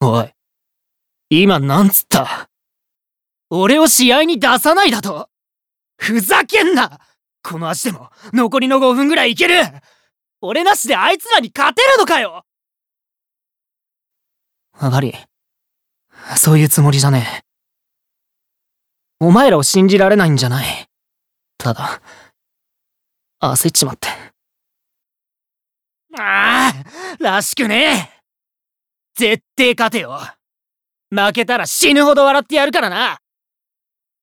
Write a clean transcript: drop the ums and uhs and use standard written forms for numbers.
おい、今なんつった？俺を試合に出さないだと？ふざけんな！この足でも残りの5分ぐらいいける！俺なしであいつらに勝てるのかよ！バリ、そういうつもりじゃねえ。お前らを信じられないんじゃない。ただ、焦っちまって。ああ、らしくねえ。絶対勝てよ。負けたら死ぬほど笑ってやるからな。